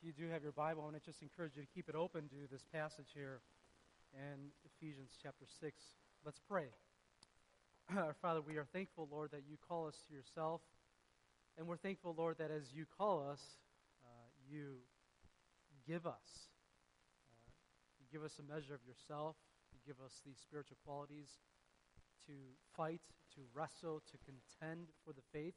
you do have your Bible, I want to just encourage you to keep it open to this passage here in Ephesians chapter 6. Let's pray. Our Father, we are thankful, Lord, that you call us to yourself. And we're thankful, Lord, that as you call us, you give us. You give us a measure of yourself. You give us these spiritual qualities to fight, to wrestle, to contend for the faith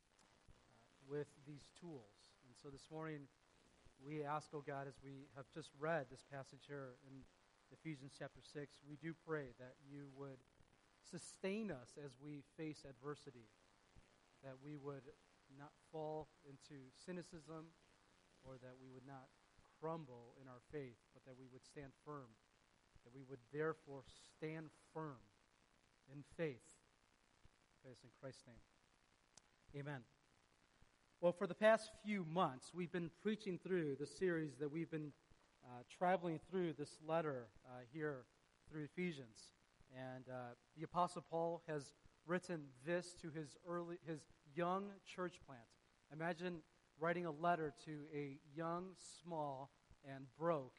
with these tools. And so this morning, we ask, oh God, as we have just read this passage here in Ephesians chapter 6, we do pray that you would sustain us as we face adversity, that we would not fall into cynicism, or that we would not crumble in our faith, but that we would stand firm, that we would therefore stand firm in faith. It's in Christ's name. Amen. Well, for the past few months, we've been preaching through the series that we've been traveling through this letter here through Ephesians. And the Apostle Paul has written this to his young church plant. Imagine writing a letter to a young, small, and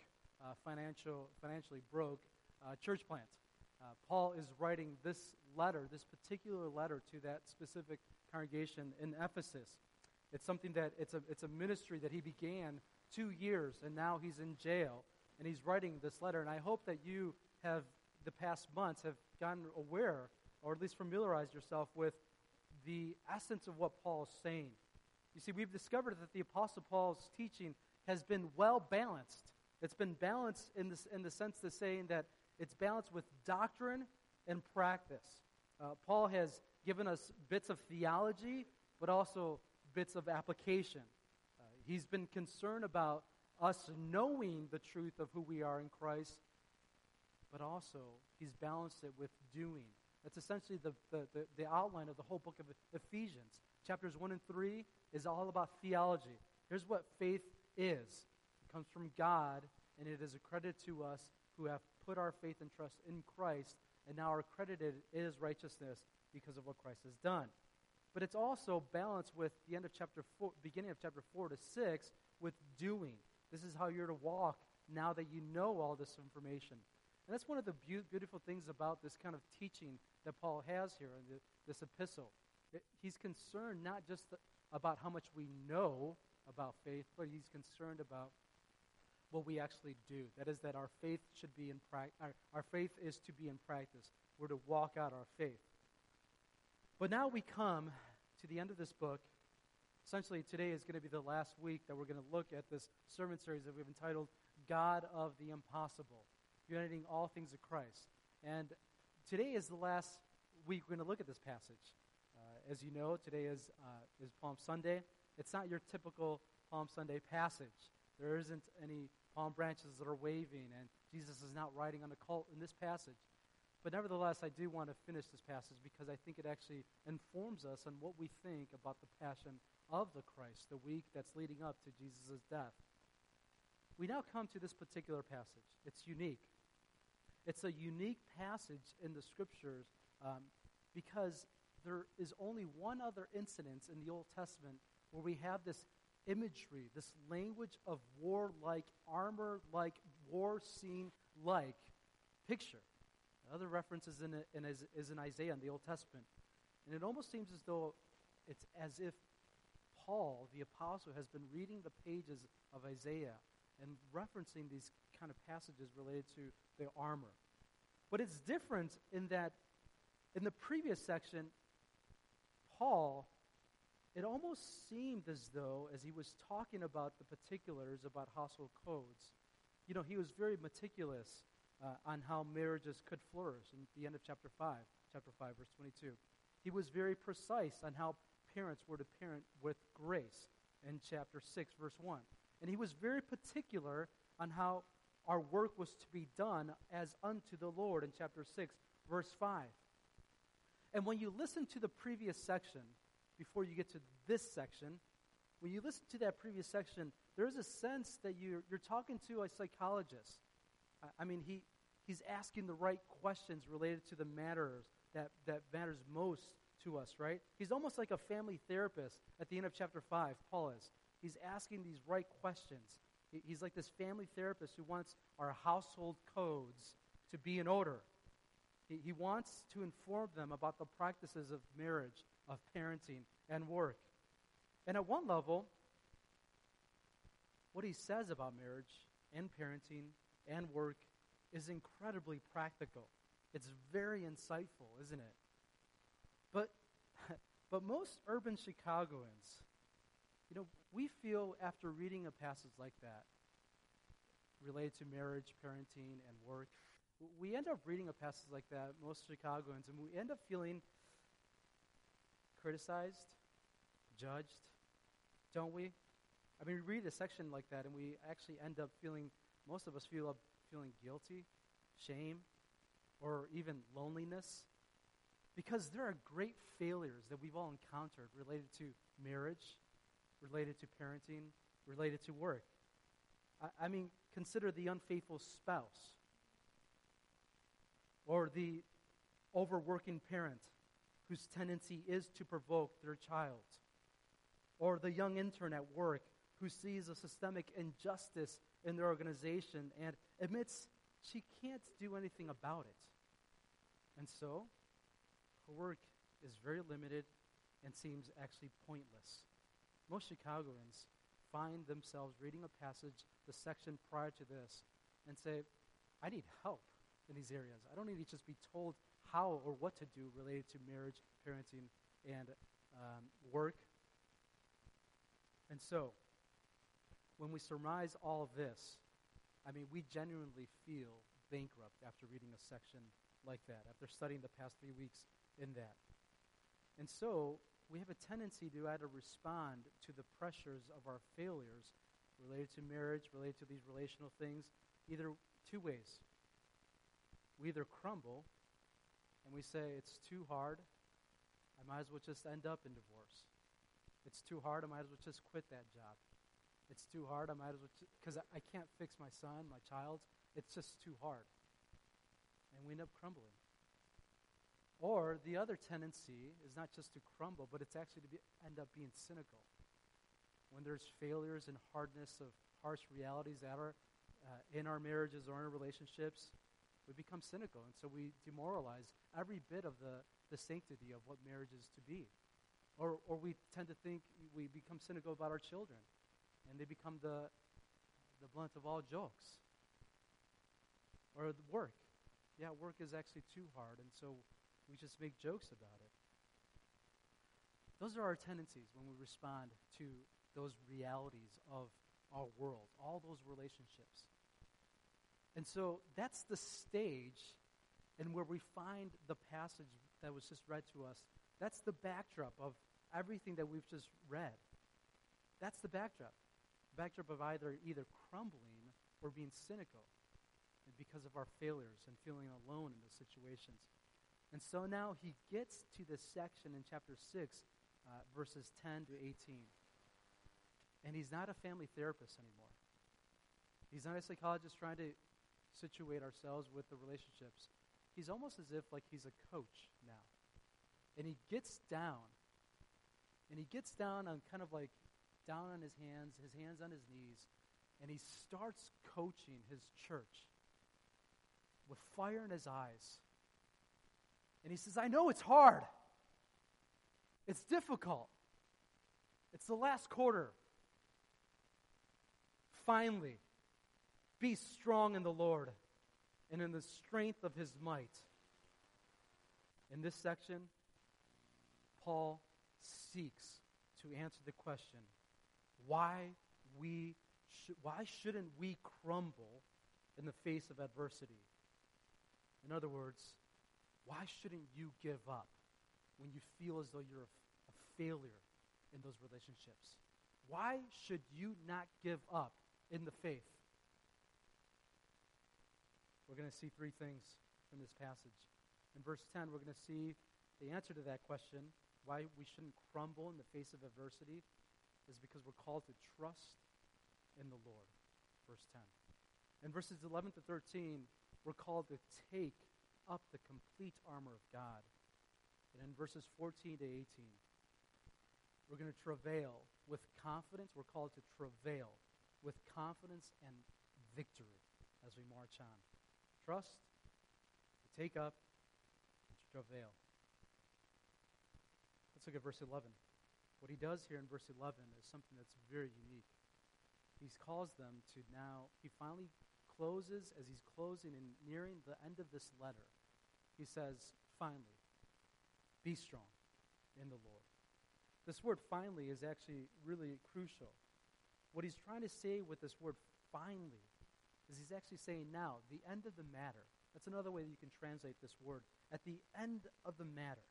financially broke church plant. Paul is writing this particular letter to that specific congregation in Ephesus. It's something that it's a ministry that he began 2 years, and now he's in jail, and he's writing this letter. And I hope that you have, the past months, have gotten aware, or at least familiarized yourself with the essence of what Paul is saying. You see, we've discovered that the Apostle Paul's teaching has been well balanced. It's been balanced in the sense of saying that it's balanced with doctrine and practice. Paul has given us bits of theology, but also bits of application. He's been concerned about us knowing the truth of who we are in Christ, but also he's balanced it with doing. That's essentially the outline of the whole book of Ephesians. Chapters 1 and 3 is all about theology. Here's what faith is. It comes from God, and it is accredited to us who have put our faith and trust in Christ, and now are accredited as righteousness because of what Christ has done. But it's also balanced with the end of chapter 4, beginning of chapter 4 to 6, with doing. This is how you're to walk now that you know all this information. And that's one of the beautiful things about this kind of teaching that Paul has here in this epistle. He's concerned not just about how much we know about faith, but he's concerned about what we actually do. That is, that our faith should be in our faith is to be in practice. We're to walk out our faith. But now we come to the end of this book. Essentially, today is going to be the last week that we're going to look at this sermon series that we've entitled God of the Impossible, uniting all things of Christ. And today is the last week we're going to look at this passage. As you know, today is Palm Sunday. It's not your typical Palm Sunday passage. There isn't any palm branches that are waving, and Jesus is not riding on a colt in this passage. But nevertheless, I do want to finish this passage because I think it actually informs us on what we think about the passion of the Christ, the week that's leading up to Jesus' death. We now come to this particular passage. It's unique. It's a unique passage in the Scriptures because there is only one other incident in the Old Testament where we have this imagery, this language of war-like, armor-like, war scene-like picture. Other references is in Isaiah in the Old Testament. And it almost seems as though it's as if Paul, the apostle, has been reading the pages of Isaiah and referencing these kind of passages related to the armor. But it's different in that in the previous section, Paul, it almost seemed as though, as he was talking about the particulars about household codes, he was very meticulous on how marriages could flourish in the end of chapter 5, verse 22. He was very precise on how parents were to parent with grace in chapter 6, verse 1. And he was very particular on how our work was to be done as unto the Lord in chapter 6, verse 5. And when you listen to the previous section, before you get to this section, when you listen to that previous section, there's a sense that you're talking to a psychologist. I mean, he's asking the right questions related to the matters that matters most to us, right? He's almost like a family therapist at the end of chapter 5, Paul is. He's asking these right questions. He's like this family therapist who wants our household codes to be in order. He wants to inform them about the practices of marriage, of parenting, and work. And at one level, what he says about marriage and parenting and work is incredibly practical. It's very insightful, isn't it? But most urban Chicagoans, we feel after reading a passage like that, related to marriage, parenting, and work, we end up reading a passage like that, most Chicagoans, and we end up feeling criticized, judged, don't we? I mean, we read a section like that, and we actually end up feeling, most of us feeling guilty, shame, or even loneliness. Because there are great failures that we've all encountered related to marriage, related to parenting, related to work. I mean, consider the unfaithful spouse, or the overworking parent whose tendency is to provoke their child, or the young intern at work who sees a systemic injustice in their organization and admits she can't do anything about it. And so, her work is very limited and seems actually pointless. Most Chicagoans find themselves reading a passage, the section prior to this, and say, I need help in these areas. I don't need to just be told how or what to do related to marriage, parenting, and work. And so, when we surmise all of this, I mean, we genuinely feel bankrupt after reading a section like that, after studying the past 3 weeks in that. And so, we have a tendency to either respond to the pressures of our failures related to marriage, related to these relational things, either two ways. We either crumble and we say, it's too hard, I might as well just end up in divorce. It's too hard, I might as well just quit that job. It's too hard, I might as well, because I can't fix my son, my child. It's just too hard. And we end up crumbling. Or the other tendency is not just to crumble, but it's actually to end up being cynical. When there's failures and hardness of harsh realities that are in our marriages or in our relationships, we become cynical. And so we demoralize every bit of the sanctity of what marriage is to be. Or we tend to think we become cynical about our children, and they become the blunt of all jokes. Or the work. Yeah, work is actually too hard, and so we just make jokes about it. Those are our tendencies when we respond to those realities of our world, all those relationships. And so that's the stage and where we find the passage that was just read to us. That's the backdrop of everything that we've just read. That's the backdrop. The backdrop of either crumbling or being cynical because of our failures and feeling alone in those situations. And so now he gets to this section in chapter 6, verses 10 to 18. And he's not a family therapist anymore. He's not a psychologist trying to situate ourselves with the relationships. He's almost as if like he's a coach now. And he gets down. And he gets down on kind of like down on his hands on his knees, and he starts coaching his church with fire in his eyes. And he says, I know it's hard. It's difficult. It's the last quarter. Finally, be strong in the Lord and in the strength of his might. In this section, Paul seeks to answer the question, why shouldn't we crumble in the face of adversity? In other words, why shouldn't you give up when you feel as though you're a failure in those relationships? Why should you not give up in the faith? We're going to see three things from this passage. In verse 10, we're going to see the answer to that question, why we shouldn't crumble in the face of adversity, is because we're called to trust in the Lord. Verse 10. In verses 11 to 13, we're called to take up the complete armor of God. And in verses 14 to 18, we're going to travail with confidence. We're called to travail with confidence and victory as we march on. Trust, to take up, and to travail. Let's look at verse 11. What he does here in verse 11 is something that's very unique. He calls them to now, he finally closes, as he's closing and nearing the end of this letter, he says, finally, be strong in the Lord. This word finally is actually really crucial. What he's trying to say with this word finally is he's actually saying now, the end of the matter. That's another way that you can translate this word. At the end of the matter.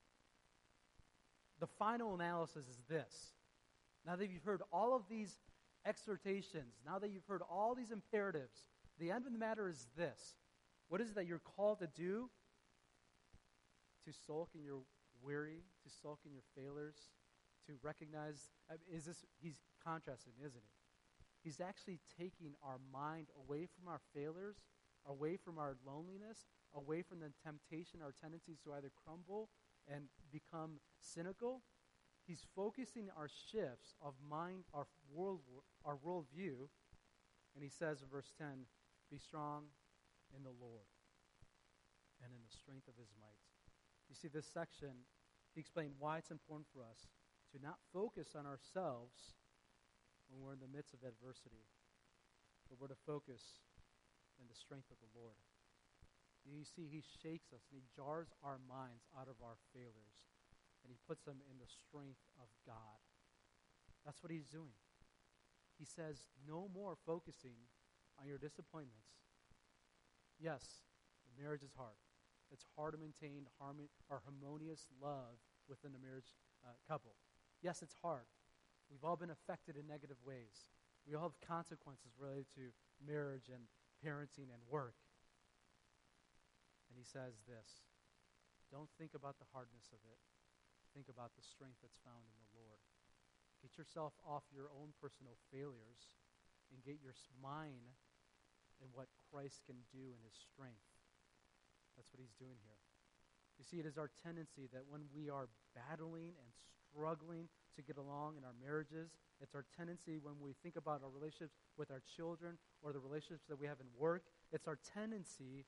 The final analysis is this. Now that you've heard all of these exhortations, now that you've heard all these imperatives, the end of the matter is this. What is it that you're called to do? To sulk in your weary, to sulk in your failures, to recognize, he's contrasting, isn't he? He's actually taking our mind away from our failures, away from our loneliness, away from the temptation, our tendencies to either crumble and become cynical. He's focusing our shifts of mind, our worldview, and he says in verse 10, be strong in the Lord and in the strength of his might. You see, this section, he explained why it's important for us to not focus on ourselves when we're in the midst of adversity, but we're to focus in the strength of the Lord. You see, he shakes us and he jars our minds out of our failures, and he puts them in the strength of God. That's what he's doing. He says, no more focusing on your disappointments. Yes, the marriage is hard. It's hard to maintain our harmonious love within a marriage couple. Yes, it's hard. We've all been affected in negative ways. We all have consequences related to marriage and parenting and work. And he says this, don't think about the hardness of it. Think about the strength that's found in the Lord. Get yourself off your own personal failures and get your mind in what Christ can do in his strength. That's what he's doing here. You see, it is our tendency that when we are battling and struggling to get along in our marriages, it's our tendency when we think about our relationships with our children or the relationships that we have in work, it's our tendency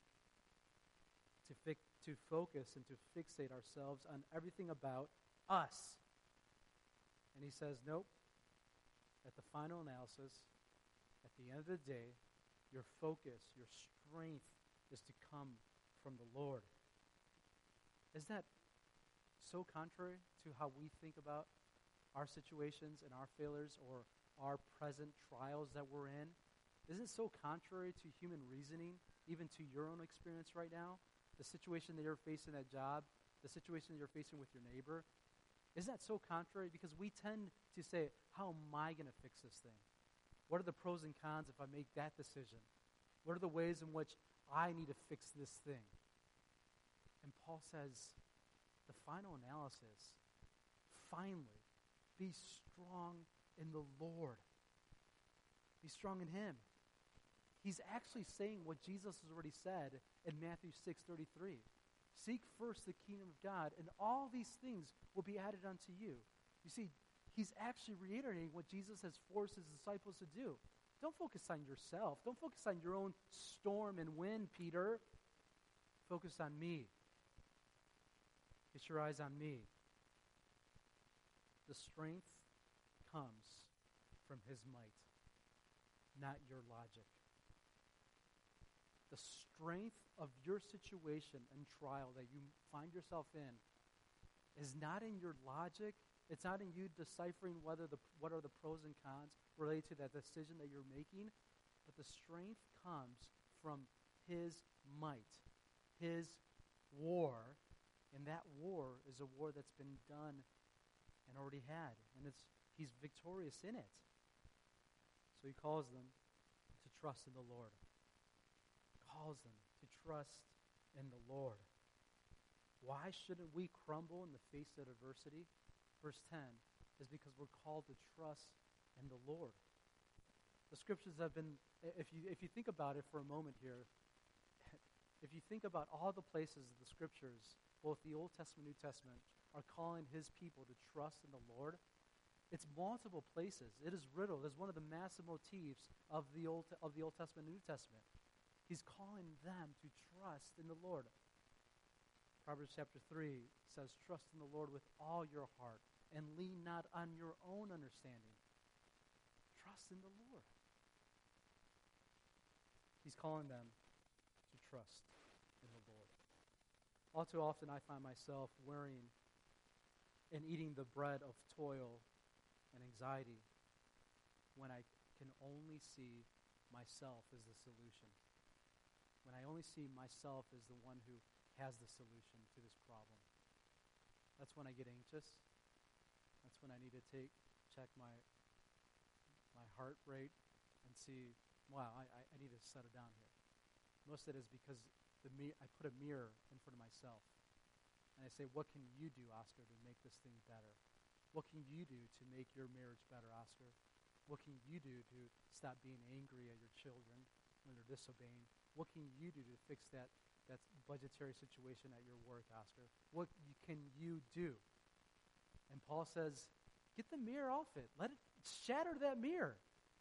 to focus and to fixate ourselves on everything about us. And he says, nope. At the final analysis, at the end of the day, your focus, your strength is to come from the Lord. Is that so contrary to how we think about our situations and our failures or our present trials that we're in? Isn't it so contrary to human reasoning, even to your own experience right now? The situation that you're facing at job, the situation that you're facing with your neighbor, isn't that so contrary? Because we tend to say, how am I going to fix this thing? What are the pros and cons if I make that decision? What are the ways in which I need to fix this thing? And Paul says, the final analysis, finally, be strong in the Lord. Be strong in him. He's actually saying what Jesus has already said in Matthew 6:33. Seek first the kingdom of God, and all these things will be added unto you. You see, he's actually reiterating what Jesus has forced his disciples to do. Don't focus on yourself. Don't focus on your own storm and wind, Peter. Focus on me. Get your eyes on me. The strength comes from his might, not your logic. The strength of your situation and trial that you find yourself in is not in your logic. It's not in you deciphering what are the pros and cons related to that decision that you're making, but the strength comes from his might, his war, and that war is a war that's been done and already had, and he's victorious in it. So he calls them to trust in the Lord. Calls them to trust in the Lord. Why shouldn't we crumble in the face of adversity? Verse 10 is because we're called to trust in the Lord. The scriptures have been, if you think about it for a moment here, if you think about all the places of the scriptures, both the Old Testament and New Testament, are calling his people to trust in the Lord, It's multiple places. It is riddled. It's one of the massive motifs of the Old Testament and New Testament. He's calling them to trust in the Lord. Proverbs chapter 3 says, trust in the Lord with all your heart and lean not on your own understanding. Trust in the Lord. He's calling them to trust in the Lord. All too often I find myself wearing and eating the bread of toil and anxiety when I can only see myself as the solution. When I only see myself as the one who has the solution to this problem. That's when I get anxious. That's when I need to check my heart rate and see, wow, I need to settle down here. Most of it is because I put a mirror in front of myself. And I say, what can you do, Oscar, to make this thing better? What can you do to make your marriage better, Oscar? What can you do to stop being angry at your children when they're disobeying? What can you do to fix that budgetary situation at your work, Oscar? What can you do? And Paul says, get the mirror off it. Let it shatter that mirror.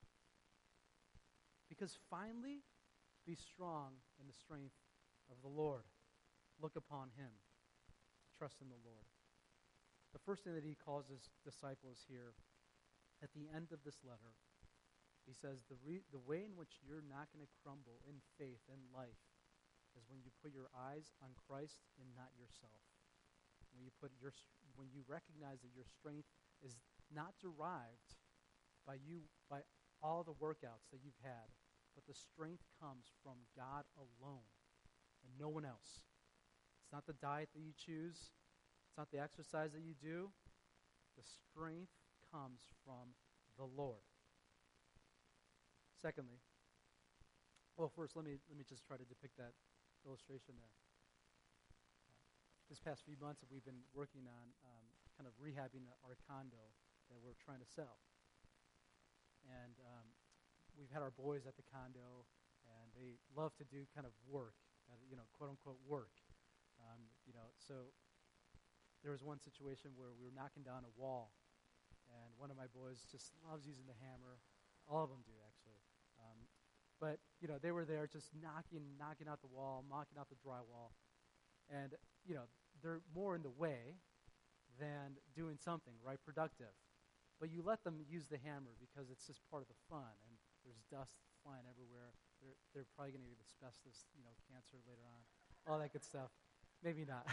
Because finally, be strong in the strength of the Lord. Look upon him. Trust in the Lord. The first thing that he calls his disciples here at the end of this letter, he says the way in which you're not going to crumble in faith and life is when you put your eyes on Christ and not yourself. When you recognize that your strength is not derived by all the workouts that you've had, but the strength comes from God alone and no one else. It's not the diet that you choose. It's not the exercise that you do. The strength comes from the Lord. Secondly, first let me just try to depict that illustration there. This past few months, we've been working on kind of rehabbing our condo that we're trying to sell. And we've had our boys at the condo, and they love to do kind of work, quote-unquote work. So there was one situation where we were knocking down a wall, and one of my boys just loves using the hammer. All of them do, actually. But they were there just knocking out the wall, knocking out the drywall. And, they're more in the way than doing something, right, productive. But you let them use the hammer because it's just part of the fun, and there's dust flying everywhere. They're probably going to get asbestos, cancer later on, all that good stuff. Maybe not.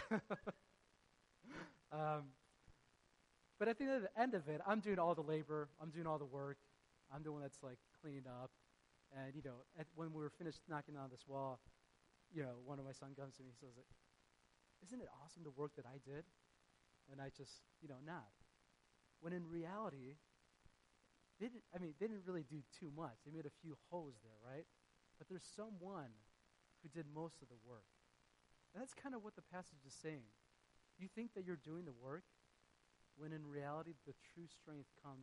But at the end of it, I'm doing all the labor. I'm doing all the work. I'm the one that's, cleaning up. And, when we were finished knocking down this wall, one of my sons comes to me and says, isn't it awesome the work that I did? And I just, nod. When in reality, they didn't really do too much. They made a few holes there, right? But there's someone who did most of the work. And that's kind of what the passage is saying. You think that you're doing the work, when in reality the true strength comes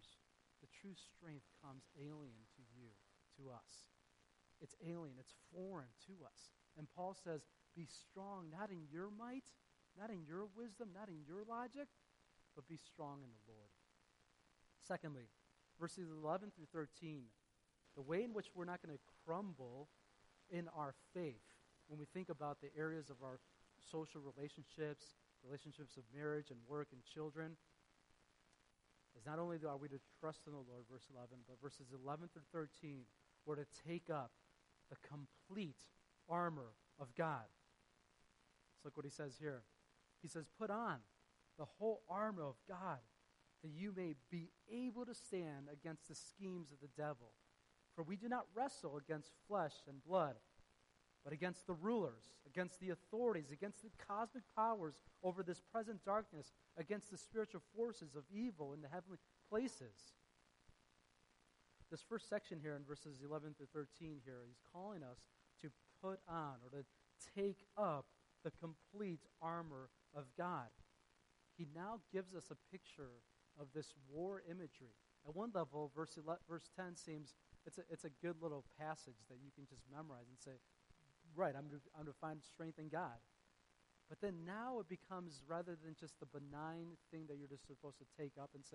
alien to you, to us. It's alien, it's foreign to us. And Paul says, be strong, not in your might, not in your wisdom, not in your logic, but be strong in the Lord. Secondly, verses 11 through 13, the way in which we're not going to crumble in our faith when we think about the areas of our social relationships of marriage and work and children, is not only are we to trust in the Lord, verse 11, but verses 11 through 13, we're to take up the complete armor of God. Let's look what he says here. He says, put on the whole armor of God, that you may be able to stand against the schemes of the devil. For we do not wrestle against flesh and blood, but against the rulers, against the authorities, against the cosmic powers over this present darkness, against the spiritual forces of evil in the heavenly places. This first section here in verses 11 through 13 here, he's calling us to put on or to take up the complete armor of God. He now gives us a picture of this war imagery. At one level, verse 10 seems, it's a good little passage that you can just memorize and say, right, I'm to find strength in God. But then now it becomes, rather than just the benign thing that you're just supposed to take up and say,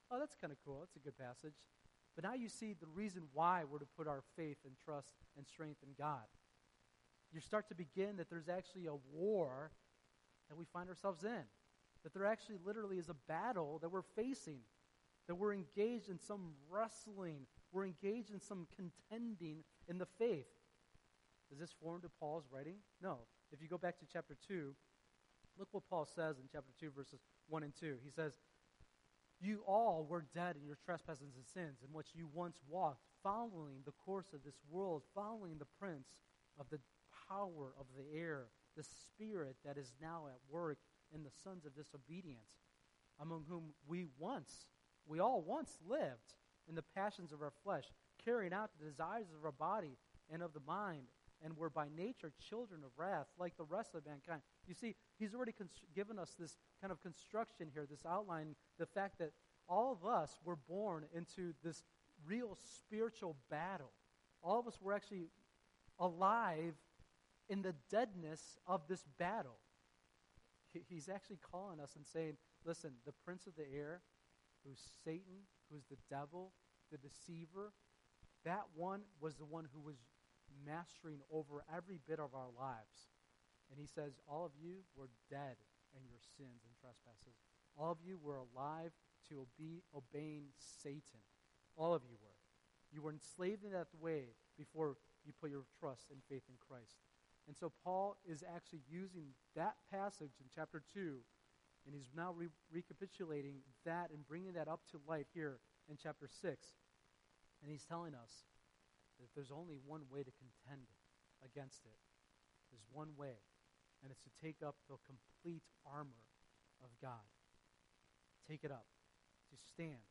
oh, that's kind of cool. That's a good passage. But now you see the reason why we're to put our faith and trust and strength in God. You start to begin that there's actually a war that we find ourselves in. That there actually literally is a battle that we're facing. That we're engaged in some wrestling. We're engaged in some contending in the faith. Is this foreign to Paul's writing? No. If you go back to chapter 2, look what Paul says in chapter 2, verses 1 and 2. He says, you all were dead in your trespasses and sins in which you once walked, following the course of this world, following the prince of the power of the air, the spirit that is now at work in the sons of disobedience, among whom we all once lived in the passions of our flesh, carrying out the desires of our body and of the mind, and were by nature children of wrath, like the rest of mankind. You see, he's already given us this kind of construction here, this outline, the fact that all of us were born into this real spiritual battle. All of us were actually alive in the deadness of this battle. He's actually calling us and saying, listen, the prince of the air, who's Satan, who's the devil, the deceiver, that one was the one who was mastering over every bit of our lives. And he says, all of you were dead in your sins and trespasses. All of you were alive to obeying Satan. All of you were. You were enslaved in that way before you put your trust and faith in Christ. And so Paul is actually using that passage in chapter 2, and he's now recapitulating that and bringing that up to light here in chapter 6. And he's telling us that there's only one way to contend against it. There's one way, and it's to take up the complete armor of God. Take it up, to stand.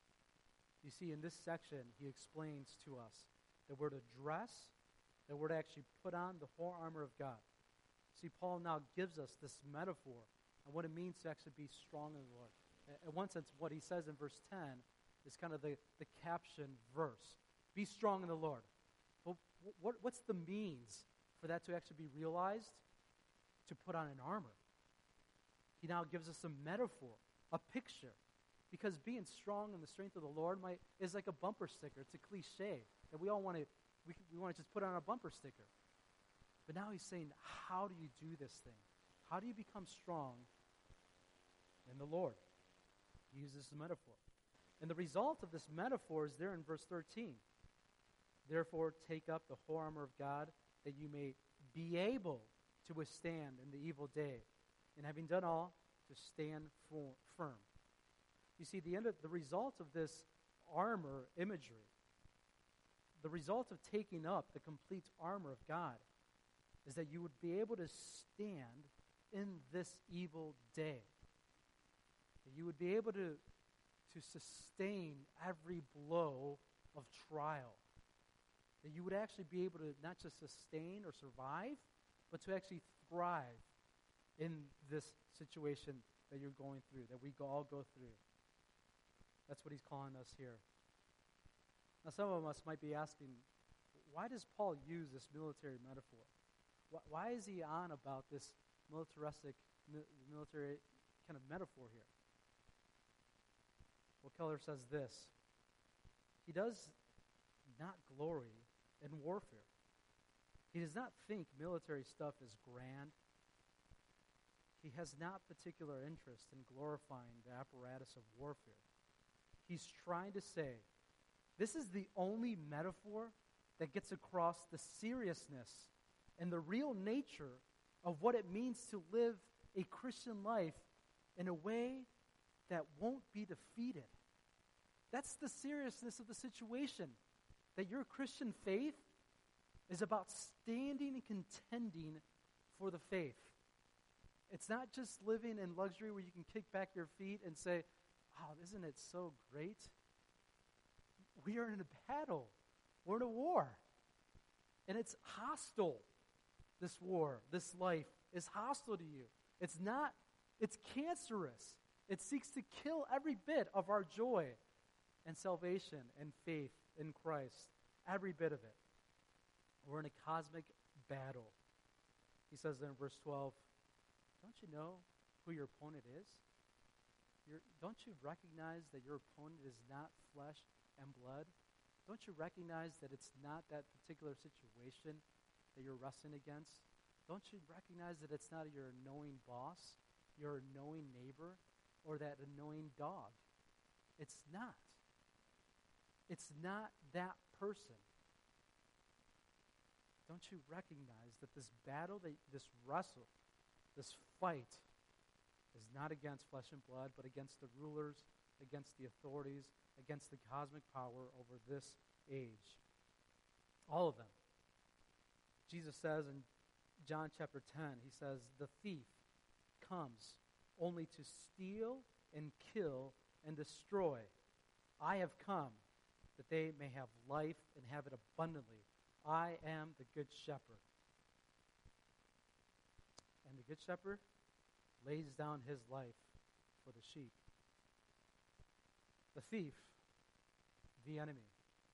You see, in this section, he explains to us that we're to dress, that we're to actually put on the whole armor of God. See, Paul now gives us this metaphor and what it means to actually be strong in the Lord. In one sense, what he says in verse 10 is kind of the caption verse. Be strong in the Lord. Well, what's the means for that to actually be realized? To put on an armor. He now gives us a metaphor, a picture. Because being strong in the strength of the Lord is like a bumper sticker. It's a cliche that we all want to, we want to just put on a bumper sticker. But now he's saying, how do you do this thing? How do you become strong in the Lord? He uses this metaphor. And the result of this metaphor is there in verse 13. Therefore, take up the whole armor of God, that you may be able to withstand in the evil day, and having done all, to stand firm. You see, the result of this armor imagery, the result of taking up the complete armor of God, is that you would be able to stand in this evil day. That you would be able to sustain every blow of trial. That you would actually be able to not just sustain or survive, but to actually thrive in this situation that you're going through, that we all go through. That's what he's calling us here. Now, some of us might be asking, why does Paul use this military metaphor? Why is he on about this military kind of metaphor here? Well, Keller says this. He does not glory in warfare. He does not think military stuff is grand. He has not particular interest in glorifying the apparatus of warfare. He's trying to say, this is the only metaphor that gets across the seriousness and the real nature of what it means to live a Christian life in a way that won't be defeated. That's the seriousness of the situation, that your Christian faith is about standing and contending for the faith. It's not just living in luxury where you can kick back your feet and say, oh, isn't it so great? We are in a battle. We're in a war. And it's hostile, this war, this life is hostile to you. It's cancerous. It seeks to kill every bit of our joy and salvation and faith in Christ. Every bit of it. We're in a cosmic battle. He says there in verse 12, don't you know who your opponent is? don't you recognize that your opponent is not flesh and blood? Don't you recognize that it's not that particular situation that you're wrestling against? Don't you recognize that it's not your annoying boss, your annoying neighbor, or that annoying dog? It's not. It's not that person. Don't you recognize that this battle, this wrestle, this fight is not against flesh and blood, but against the rulers, against the authorities, against the cosmic power over this age. All of them. Jesus says in John chapter 10, he says, the thief comes only to steal and kill and destroy. I have come that they may have life and have it abundantly. I am the good shepherd. And the good shepherd lays down his life for the sheep. The thief, the enemy.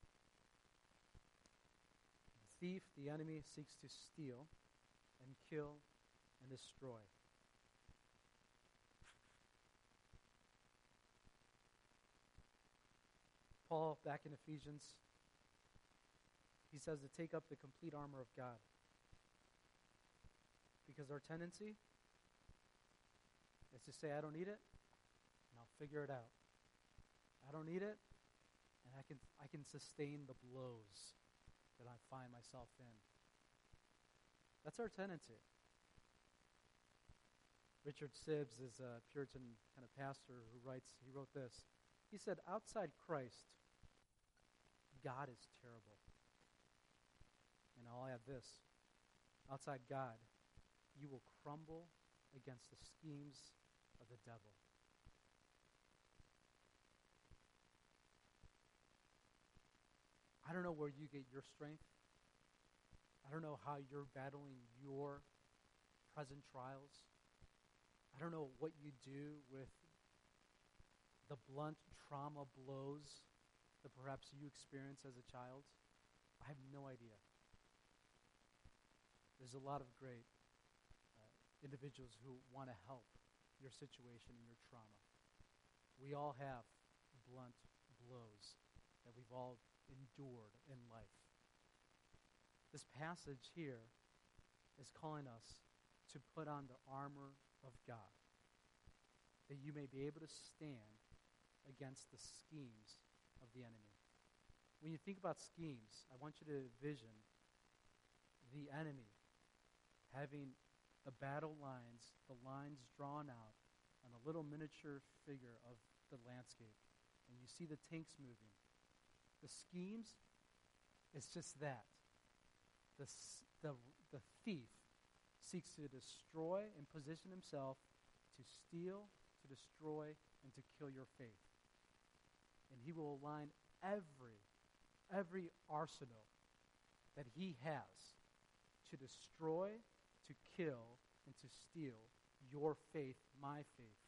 The thief, the enemy, seeks to steal and kill and destroy. Paul, back in Ephesians, he says to take up the complete armor of God. Because our tendency is to say, I don't need it, and I'll figure it out. I don't need it, and I can sustain the blows that I find myself in. That's our tendency. Richard Sibbes is a Puritan kind of pastor who wrote this. He said, outside Christ, God is terrible. And I'll add this. Outside God, you will crumble against the schemes of the devil. I don't know where you get your strength. I don't know how you're battling your present trials. I don't know what you do with the blunt trauma blows that perhaps you experienced as a child. I have no idea. There's a lot of great individuals who want to help your situation and your trauma. We all have blunt blows that we've all endured in life. This passage here is calling us to put on the armor of God, that you may be able to stand against the schemes of the enemy. When you think about schemes, I want you to envision the enemy having the battle lines, the lines drawn out on a little miniature figure of the landscape. And you see the tanks moving. The schemes, it's just that. The thief seeks to destroy and position himself to steal, to destroy, and to kill your faith. And he will align every arsenal that he has to destroy, to kill, and to steal your faith, my faith.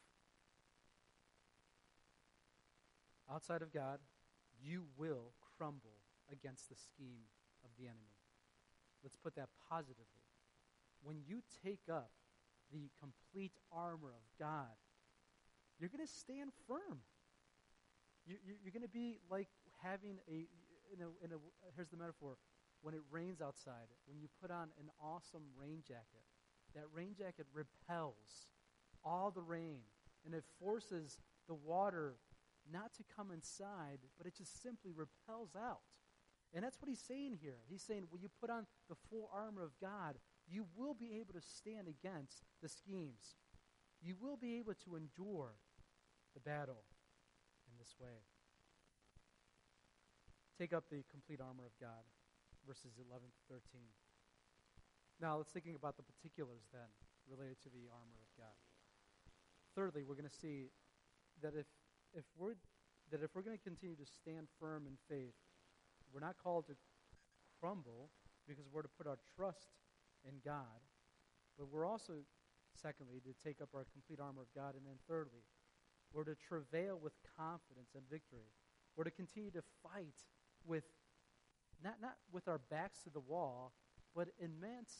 Outside of God, you will crumble against the scheme of the enemy. Let's put that positively. When you take up the complete armor of God, you're going to stand firm. You're going to be like having here's the metaphor. When it rains outside, when you put on an awesome rain jacket, that rain jacket repels all the rain, and it forces the water not to come inside, but it just simply repels out. And that's what he's saying here. He's saying when you put on the full armor of God, you will be able to stand against the schemes. You will be able to endure the battle in this way. Take up the complete armor of God, verses 11 to 13. Now, let's thinking about the particulars then related to the armor of God. Thirdly, we're going to see that if we're going to continue to stand firm in faith, we're not called to crumble because we're to put our trust in God, but we're also, secondly, to take up our complete armor of God, and then thirdly, we're to travail with confidence and victory. We're to continue to fight with not with our backs to the wall, but immense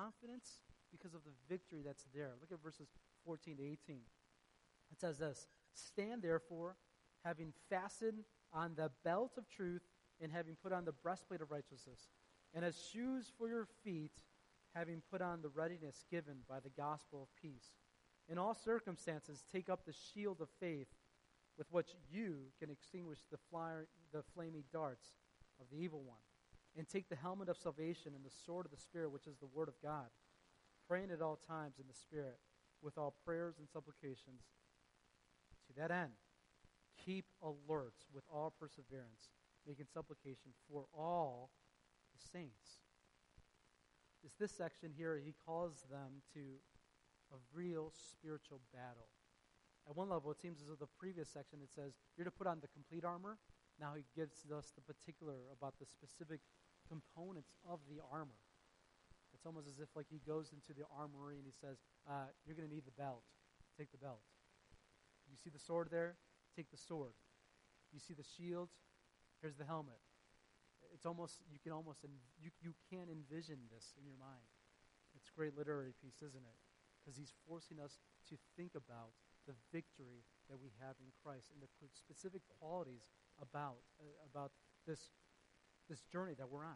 confidence because of the victory that's there. Look at verses 14 to 18. It says this, Stand therefore, having fastened on the belt of truth, and having put on the breastplate of righteousness, and as shoes for your feet, having put on the readiness given by the gospel of peace. In all circumstances, take up the shield of faith, with which you can extinguish the flaming darts of the evil one. And take the helmet of salvation and the sword of the Spirit, which is the word of God, praying at all times in the Spirit, with all prayers and supplications. To that end, keep alert with all perseverance, making supplication for all the saints. It's this section here, he calls them to a real spiritual battle. At one level, it seems as though the previous section, it says, you're to put on the complete armor. Now he gives us the particular about the specific components of the armor. It's almost as if like he goes into the armory and he says, you're going to need the belt. Take the belt. You see the sword there? Take the sword. You see the shield? Here's the helmet. It's almost, you can envision this in your mind. It's a great literary piece, isn't it? Because he's forcing us to think about the victory that we have in Christ and the specific qualities about this journey that we're on.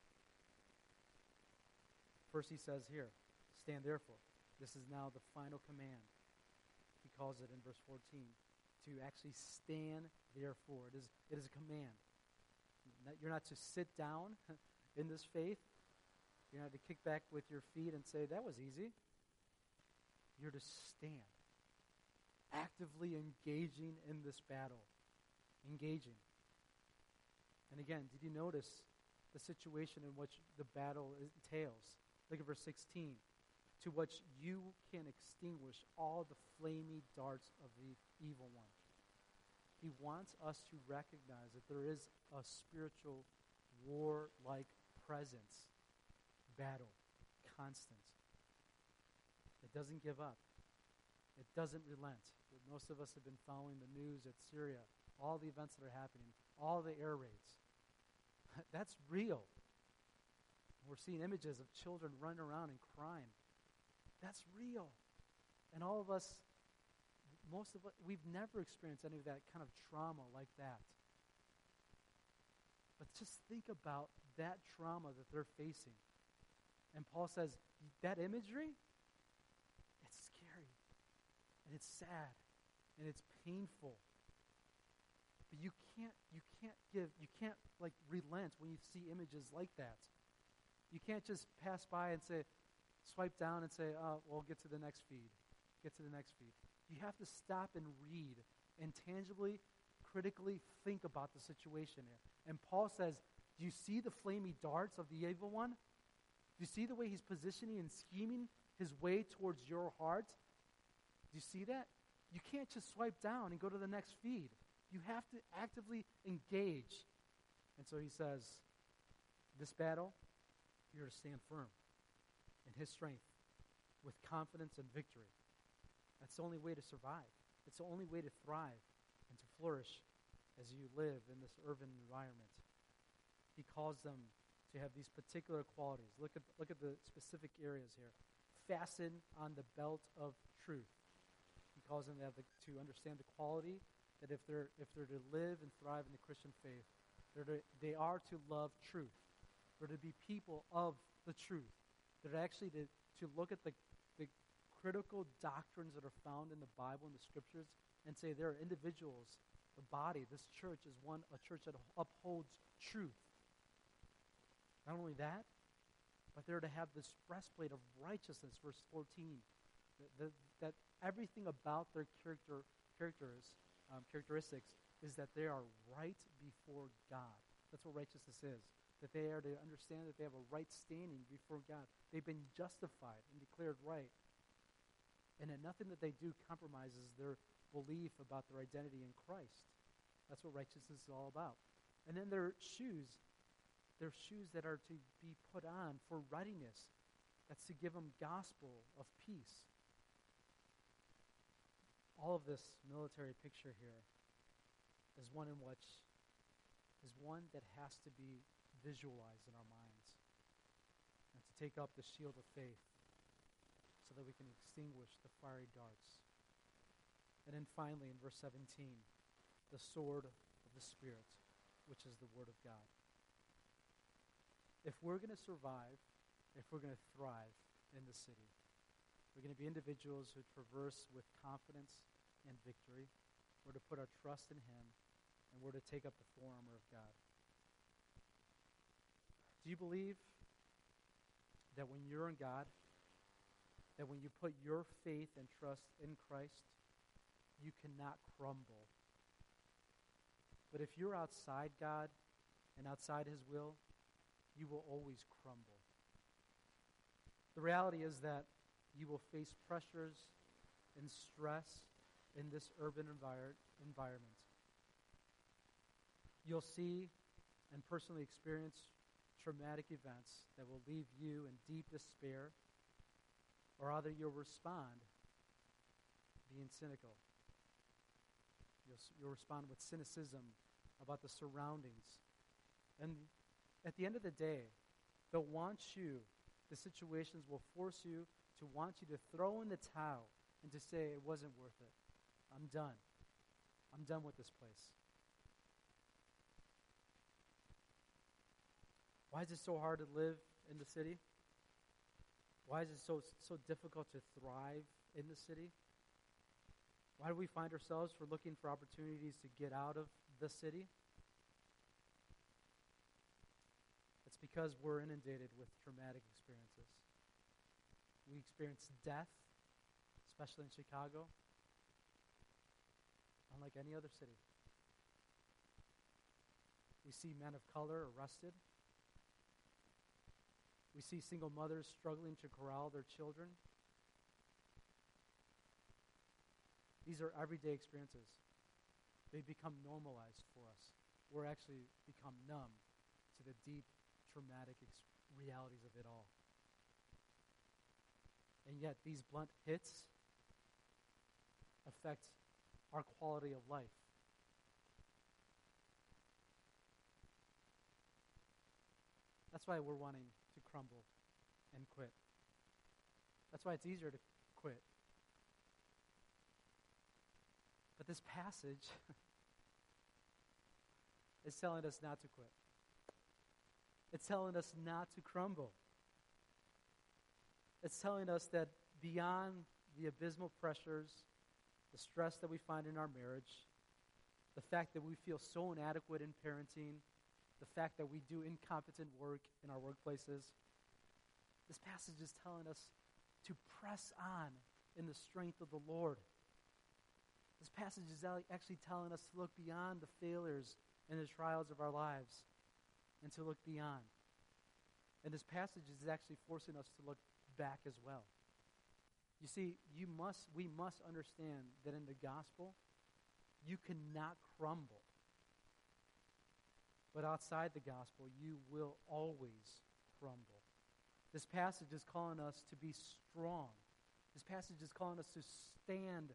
First he says here, stand therefore. This is now the final command. He calls it in verse 14, to actually stand therefore. It is a command. You're not to sit down in this faith. You're not to kick back with your feet and say, that was easy. You're to stand. Actively engaging in this battle. Engaging. And again, did you notice the situation in which the battle entails? Look at verse 16. To which you can extinguish all the flaming darts of the evil one. He wants us to recognize that there is a spiritual war-like presence, battle, constant. It doesn't give up. It doesn't relent. Most of us have been following the news at Syria, all the events that are happening, all the air raids. That's real. We're seeing images of children running around and crying. That's real. And all of us, most of us, we've never experienced any of that kind of trauma like that. But just think about that trauma that they're facing. And Paul says, that imagery, it's scary. And it's sad. And it's painful. But you can't relent when you see images like that. You can't just pass by and say, swipe down and say, oh, well, get to the next feed. Get to the next feed. You have to stop and read and tangibly, critically think about the situation here. And Paul says, do you see the flaming darts of the evil one? Do you see the way he's positioning and scheming his way towards your heart? Do you see that? You can't just swipe down and go to the next feed. You have to actively engage. And so he says, this battle, you're to stand firm in his strength with confidence and victory. That's the only way to survive. It's the only way to thrive and to flourish as you live in this urban environment. He calls them to have these particular qualities. Look at the specific areas here. Fasten on the belt of truth. He calls them to understand the quality that if they're to live and thrive in the Christian faith, they are to love truth. They're to be people of the truth. They're actually to look at the critical doctrines that are found in the Bible and the Scriptures and say there are individuals, the body, this church is a church that upholds truth. Not only that, but they're to have this breastplate of righteousness, verse 14, that everything about their characteristics is that they are right before God. That's what righteousness is. That they are to understand that they have a right standing before God. They've been justified and declared right. And that nothing that they do compromises their belief about their identity in Christ. That's what righteousness is all about. And then their shoes that are to be put on for readiness. That's to give them gospel of peace. All of this military picture here is one that has to be visualized in our minds. And to take up the shield of faith so that we can extinguish the fiery darts. And then finally, in verse 17, the sword of the Spirit, which is the Word of God. If we're going to survive, if we're going to thrive in the city, we're going to be individuals who traverse with confidence and victory. We're to put our trust in Him, and we're to take up the full armor of God. Do you believe that when you're in God, that when you put your faith and trust in Christ, you cannot crumble? But if you're outside God and outside His will, you will always crumble. The reality is that you will face pressures and stress in this urban environment. You'll see and personally experience traumatic events that will leave you in deep despair, or either you'll respond being cynical. You'll respond with cynicism about the surroundings. And at the end of the day, the situations will force you to want you to throw in the towel and to say, it wasn't worth it. I'm done. I'm done with this place. Why is it so hard to live in the city? Why is it so difficult to thrive in the city? Why do we find ourselves looking for opportunities to get out of the city? It's because we're inundated with traumatic experiences. We experience death, especially in Chicago, unlike any other city. We see men of color arrested. We see single mothers struggling to corral their children. These are everyday experiences. They become normalized for us. We're actually become numb to the deep, traumatic realities of it all. And yet, these blunt hits affect our quality of life. That's why we're wanting to crumble and quit. That's why it's easier to quit. But this passage is telling us not to quit. It's telling us not to crumble. It's telling us that beyond the abysmal pressures, the stress that we find in our marriage, the fact that we feel so inadequate in parenting, the fact that we do incompetent work in our workplaces, this passage is telling us to press on in the strength of the Lord. This passage is actually telling us to look beyond the failures and the trials of our lives and to look beyond. And this passage is actually forcing us to look back as well. You see, we must understand that in the gospel, you cannot crumble. But outside the gospel, you will always crumble. This passage is calling us to be strong. This passage is calling us to stand,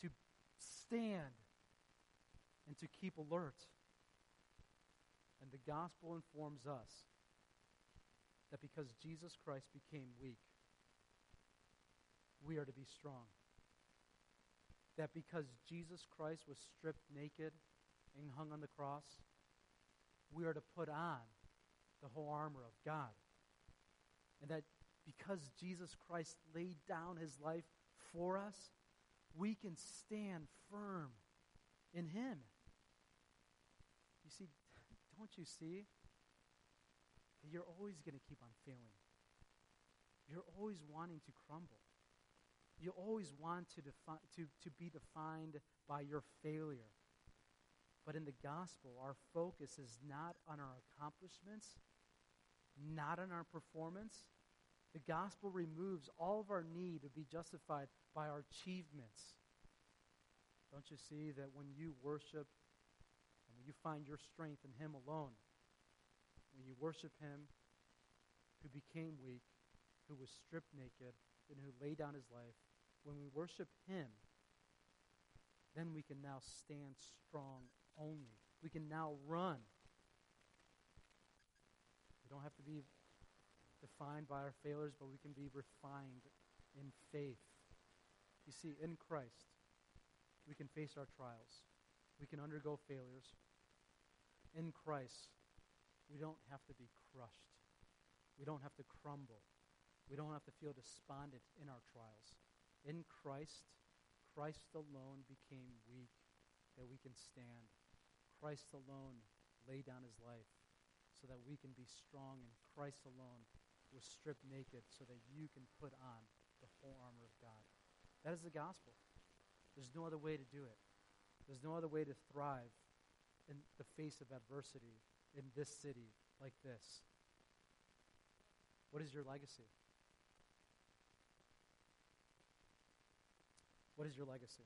and to keep alert. And the gospel informs us that because Jesus Christ became weak, we are to be strong. That because Jesus Christ was stripped naked and hung on the cross, we are to put on the whole armor of God. And that because Jesus Christ laid down His life for us, we can stand firm in Him. You see, don't you see that you're always going to keep on failing? You're always wanting to crumble. You always want to be defined by your failure. But in the gospel, our focus is not on our accomplishments, not on our performance. The gospel removes all of our need to be justified by our achievements. Don't you see that when you worship and when you find your strength in Him alone, when you worship Him who became weak, who was stripped naked, and who laid down His life, when we worship Him, then we can now stand strong only. We can now run. We don't have to be defined by our failures, but we can be refined in faith. You see, in Christ, We can face our trials. We can undergo failures. In Christ, we don't have to be crushed. We don't have to crumble. We don't have to feel despondent in our trials. In Christ, Christ alone became weak that we can stand. Christ alone laid down his life so that we can be strong, and Christ alone was stripped naked so that you can put on the whole armor of God. That is the gospel. There's no other way to do it. There's no other way to thrive in the face of adversity in this city like this. What is your legacy? What is your legacy?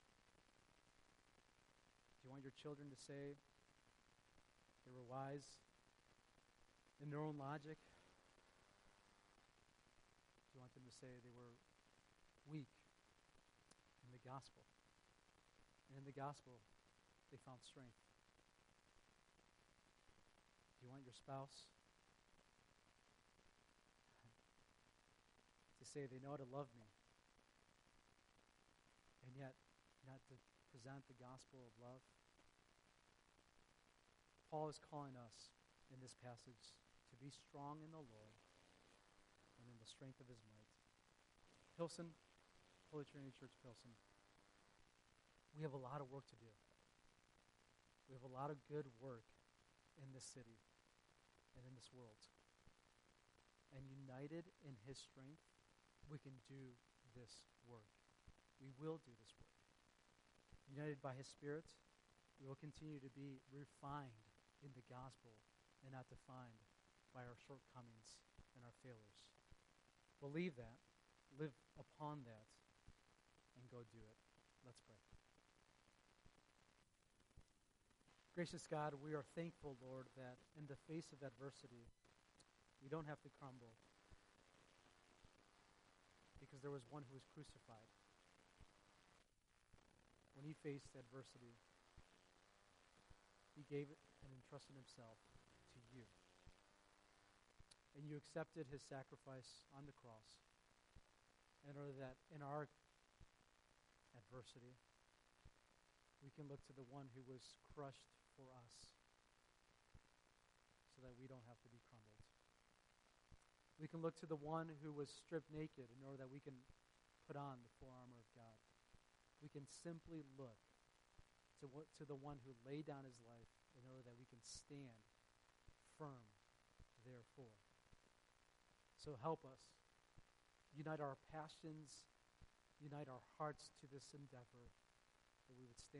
Do you want your children to say they were wise in their own logic? Do you want them to say they were weak in the gospel? And in the gospel, they found strength. Do you want your spouse to say they know how to love me, and yet not to present the gospel of love? Paul is calling us in this passage to be strong in the Lord and in the strength of his might. Pilsen, Holy Trinity Church Pilsen, we have a lot of work to do. We have a lot of good work in this city and in this world. And united in his strength, we can do this work. We will do this work. United by his Spirit, we will continue to be refined in the gospel and not defined by our shortcomings and our failures. Believe that, live upon that, and go do it. Let's pray. Gracious God, we are thankful, Lord, that in the face of adversity, we don't have to crumble because there was one who was crucified. When he faced adversity, he gave it and entrusted himself to you. And you accepted his sacrifice on the cross in order that in our adversity, we can look to the one who was crushed for us so that we don't have to be crumbled. We can look to the one who was stripped naked in order that we can put on the full armor of God. We can simply look to the one who laid down his life in order that we can stand firm, therefore. So help us. Unite our passions, unite our hearts to this endeavor, that we would stand